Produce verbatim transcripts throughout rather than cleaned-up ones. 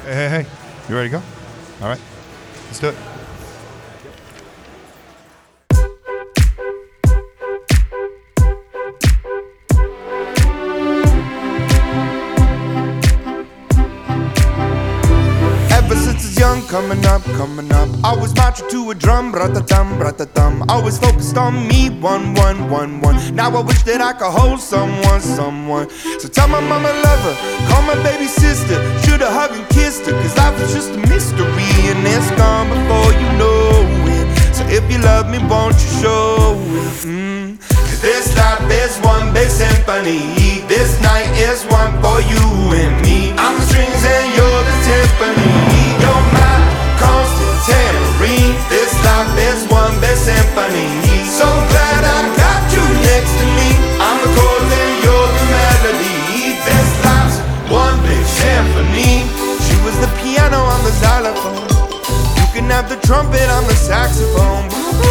Hey, hey, hey. You ready to go? All right. Let's do it. Ever since I was young, coming up, coming up, always marching to a drum, rat-a-tum, rat-a-tum. Always focused on me, one, one, one, one. Now I wish that I could hold someone, someone. So tell my mama I love her, call my baby sister. Should've hugged and kissed her, cause life was just a mystery, and it's gone before you know it. So if you love me, won't you show it? Mm. This life is one big symphony. This night is one for you and me. I'm the strings and you're the timpani. You're my constant tambourine. This life is one big symphony. So glad I got you next to me. I'm the chords and you're the melody. This life's one big symphony. She was the piano, I'm the xylophone. You can have the trumpet, I'm the saxophone.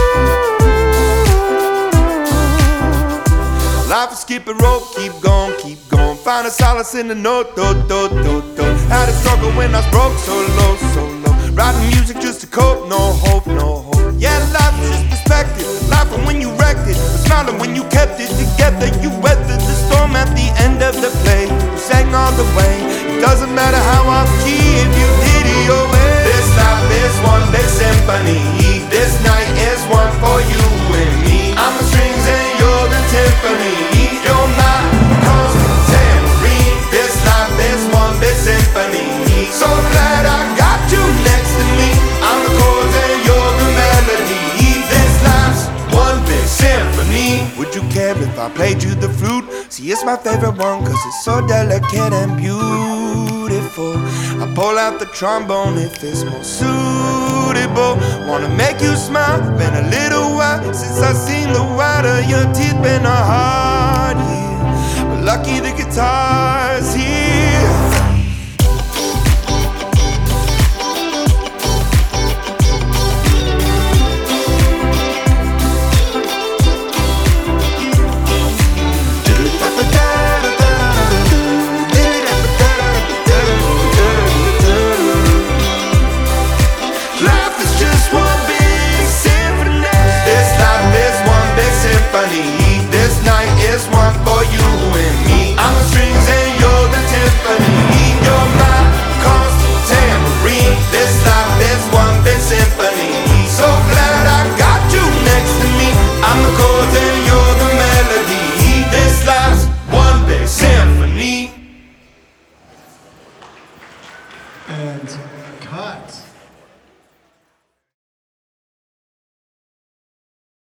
Life is skipping rope, keep going, keep going. Find a solace in the note, do, do, do, do. Had a struggle when I was broke, so low, so low. Writing music just to cope, no hope, no hope. Yeah, life is just perspective. Laughing when you wrecked it, but smiling when you kept it together. You weathered the storm at the end of the play. You sang all the way. It doesn't matter how off key if you did it your way. This life is one big symphony. This night is one for you and me. I'm the strings and you're the timpani. You're my constant tambourine. This life is one big symphony. So glad I got you next to me. I'm the chords and you're the melody. This life's one big symphony. Would you care if I played you the flute? See, it's my favorite one cause it's so delicate and beautiful. I pull out the trombone if it's more suitable. Wanna make you smile, been a little while since I seen the white of your teeth. Been a hard year, but lucky the guitar's here. This night is one for you and me. I'm the strings and you're the timpani. You're my constant tambourine. This life is one big symphony. So glad I got you next to me. I'm the chords and you're the melody. This life's one big symphony. And cut.